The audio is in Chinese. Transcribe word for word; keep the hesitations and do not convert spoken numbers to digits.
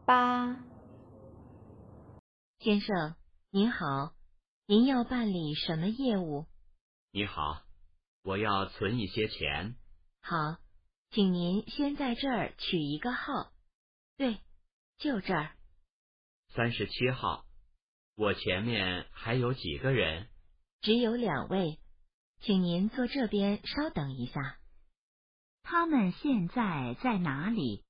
八。 先生，您好，您要办理什么业务？ 你好，我要存一些钱。 好，请您先在这儿取一个号。对，就这儿。 三十七号。我前面还有几个人？ 只有两位，请您坐这边稍等一下。 他们现在在哪里？